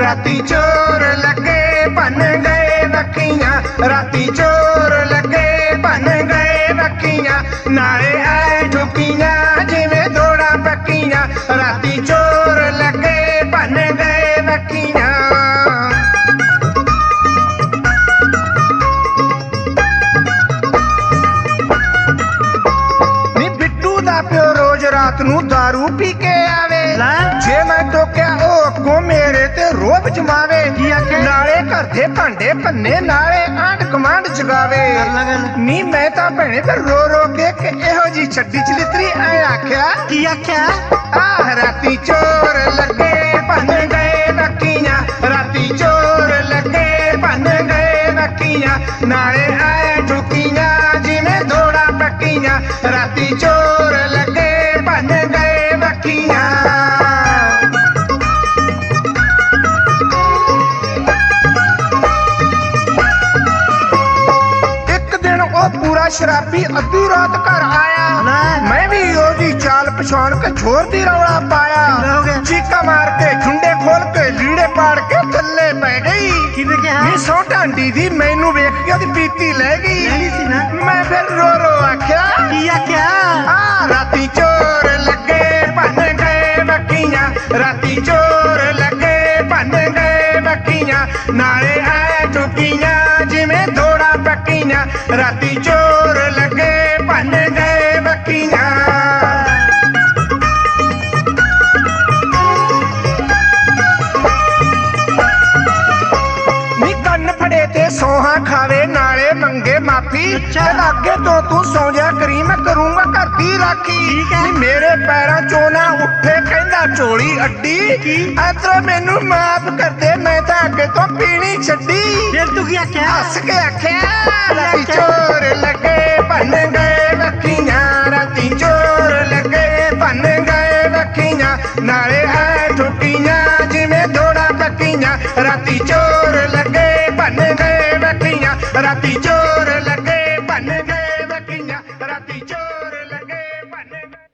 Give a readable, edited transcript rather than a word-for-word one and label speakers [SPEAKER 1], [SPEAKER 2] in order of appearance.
[SPEAKER 1] राती चोर लगे बन गए वकियां, राती चोर लगे बन गए वकियां, नाले आए ठुकियां जिवें दौड़ा पक्कियां, राती चोर लगे बन गए वकियां। रात नू दारू पी के आवे, जे मैं तो क्या ओ अगों मेरे ते रोब जमावे, नाले घर दे भांडे भन्ने नाले आंढ कमांड जगावे। नी मैं तां भैणे फिर रो रो के इहो जी छड्डी चलितरी ऐ आख्या की आख्या आह राती चोर लगे बन गए वकियां, राती चोर लगे बन गए वकियां, नाले आए ठुकियां जिवें दौड़ा पक्कियां, राती चोर लगे बन गए वकियां। एक दिन ओ पूरा शराबी अद्धी रात घर आया, मैं भी ओदी चाल पछाण के छोर दी रौला पाया, चीका मार के झुंडे खोल के लीड़े पाड़ के थल्ले पै गई। सौ ढांडी दी मैनू वेख के ओदी पीती लै गई। मैं फिर रो रो आख्या राती चोर लगे बन गए वकियां, राती चोर लगे बन गए वकियां, नाले आए ठुकियां जिवें दौड़ा पक्कियां, राती चोर लगे बन गए वकियां। सोहा खावे नाले मंगे माफी, अगे तो तू सौ जा करी मैं करूंगा घर दी राखी। मेरे पैरों चो ना उठे कहंदा चोली अड्डी, इधर मैनू माफ कर दे मैं तां अगे तो पीनी छड्डी। फिर तू की आख्या हस के आख्या राती चोर